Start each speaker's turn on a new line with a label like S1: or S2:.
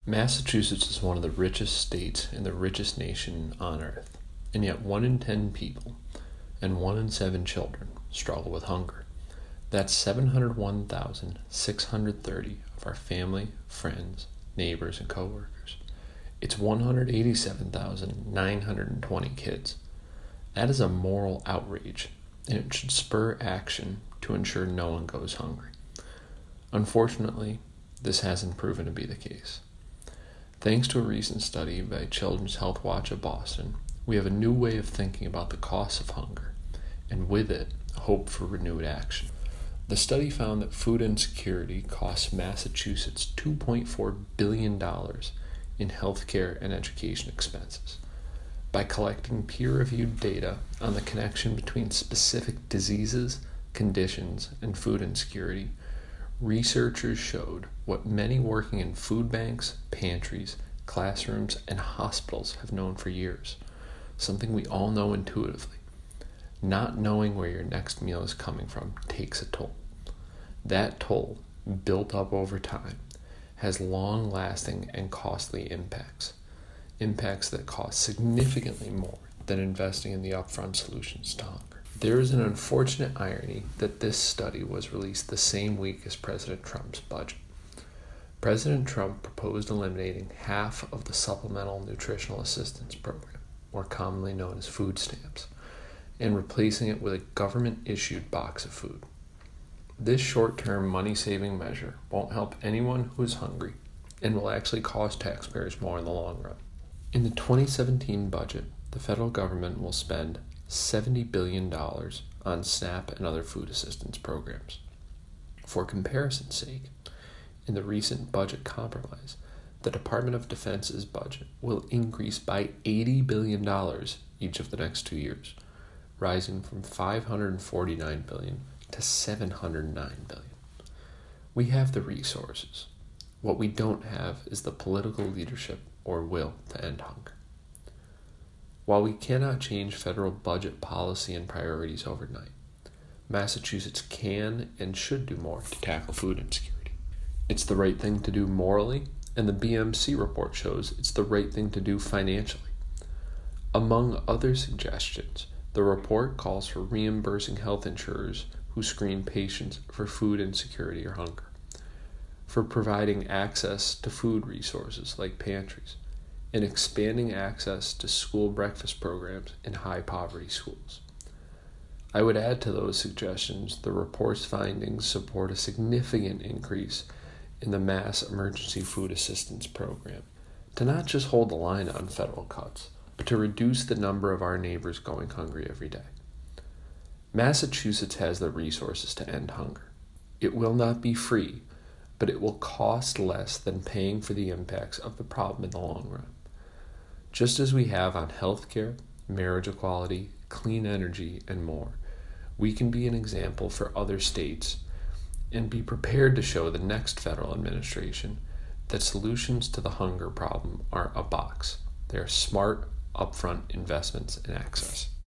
S1: Massachusetts is one of the richest states in the richest nation on earth, and yet 1 in 10 people and 1 in 7 children struggle with hunger. That's 701,630 of our family, friends, neighbors, and coworkers. It's 187,920 kids. That is a moral outrage, and it should spur action to ensure no one goes hungry. Unfortunately, this hasn't proven to be the case. Thanks to a recent study by Children's Health Watch of Boston, we have a new way of thinking about the costs of hunger, and with it, hope for renewed action. The study found that food insecurity costs Massachusetts $2.4 billion in healthcare and education expenses. By collecting peer-reviewed data on the connection between specific diseases, conditions, and food insecurity, researchers showed what many working in food banks, pantries, classrooms, and hospitals have known for years, something we all know intuitively. Not knowing where your next meal is coming from takes a toll. That toll, built up over time, has long-lasting and costly impacts that cost significantly more than investing in the upfront solutions to hunger. There is an unfortunate irony that this study was released the same week as President Trump's budget. President Trump proposed eliminating half of the Supplemental Nutritional Assistance Program, more commonly known as food stamps, and replacing it with a government-issued box of food. This short-term money-saving measure won't help anyone who is hungry and will actually cost taxpayers more in the long run. In the 2017 budget, the federal government will spend $70 billion on SNAP and other food assistance programs. For comparison's sake, in the recent budget compromise, the Department of Defense's budget will increase by $80 billion each of the next 2 years, rising from $549 billion to $709 billion. We have the resources. What we don't have is the political leadership or will to end hunger. While we cannot change federal budget policy and priorities overnight, Massachusetts can and should do more to tackle food insecurity. It's the right thing to do morally, and the BMC report shows it's the right thing to do financially. Among other suggestions, the report calls for reimbursing health insurers who screen patients for food insecurity or hunger, for providing access to food resources like pantries, and expanding access to school breakfast programs in high-poverty schools. I would add to those suggestions the report's findings support a significant increase in the Mass Emergency Food Assistance Program to not just hold the line on federal cuts, but to reduce the number of our neighbors going hungry every day. Massachusetts has the resources to end hunger. It will not be free, but it will cost less than paying for the impacts of the problem in the long run. Just as we have on healthcare, marriage equality, clean energy, and more, we can be an example for other states and be prepared to show the next federal administration that solutions to the hunger problem aren't a box. They are smart, upfront investments in access.